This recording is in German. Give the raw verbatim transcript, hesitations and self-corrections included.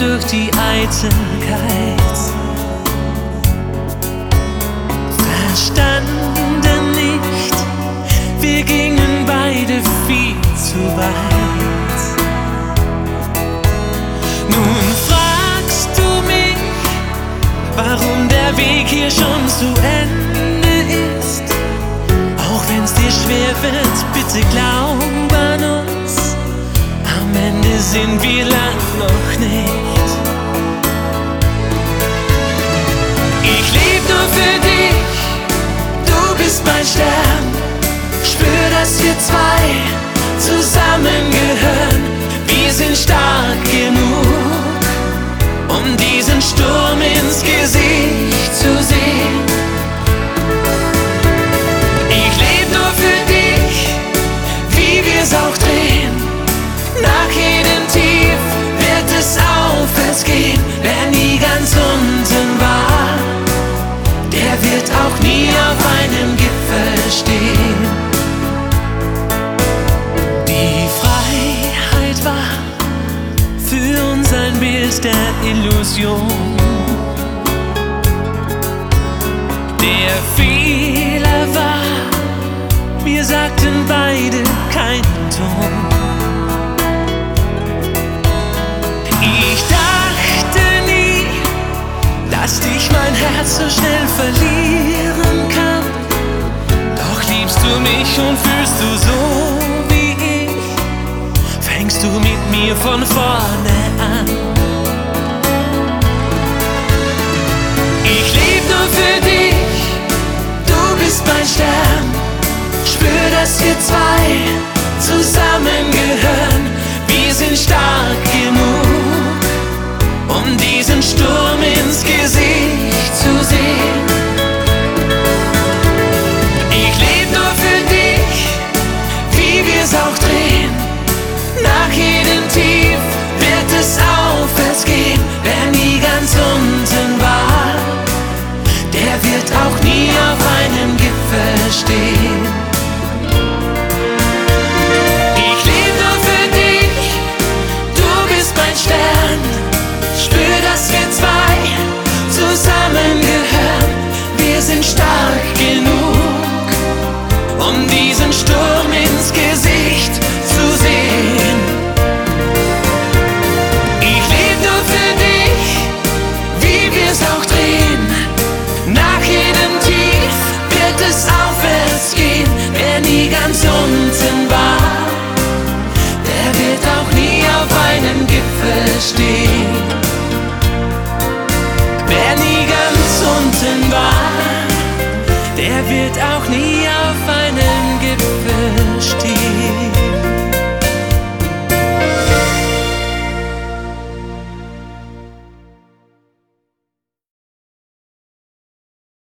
durch die Eitelkeit. Verstanden nicht, wir gingen beide viel zu weit. Nun fragst du mich, warum der Weg hier schon zu Ende ist. Auch wenn's dir schwer wird, bitte glaub an uns. Am Ende sind wir lang noch nicht. Ich leb nur für dich, du bist mein Stern. Spür, dass wir zwei zusammengehören. Wir sind stark genug, um diesen Sturm ins Gesicht zu sehen. Ich leb nur für dich, wie wir's auch drehen. Nach jedem Tief wird es aufwärts gehen. Wer nie ganz unten war, der wird auch nie auf einem Gipfel stehen. Die Freiheit war für uns ein Bild der Illusion. Der Fehler war, wir sagten beide keinen Ton. Ich dachte nie, dass dich mein Herz so schnell verlieren kann. Doch liebst du mich und fühlst du so wie ich, fängst du mit mir von vorne an. Ich leb nur für dich, du bist mein Stern. Spür, dass wir zwei zusammengehören. Wir sind stark genug, um diesen Sturm ins Gesicht zu sehen. Ich leb nur für dich, wie wir's auch drehen. Nach jedem Tief wird es aufwärts gehen. Wer nie ganz unten war, der wird auch nie auf einem Gipfel stehen. Ich leb nur für dich, du bist mein Stern. Spür, dass wir zwei zusammengehören. Wir sind stark genug, um diesen Sturm ins Gesicht zu sehen. Ich leb nur für dich, wie wir's auch drehen. Nach jedem Tief wird es aufwärts gehen. Wer nie ganz unten war, der wird auch nie auf einem Gipfel stehen. Wer nie ganz unten war, der wird auch nie auf einem Gipfel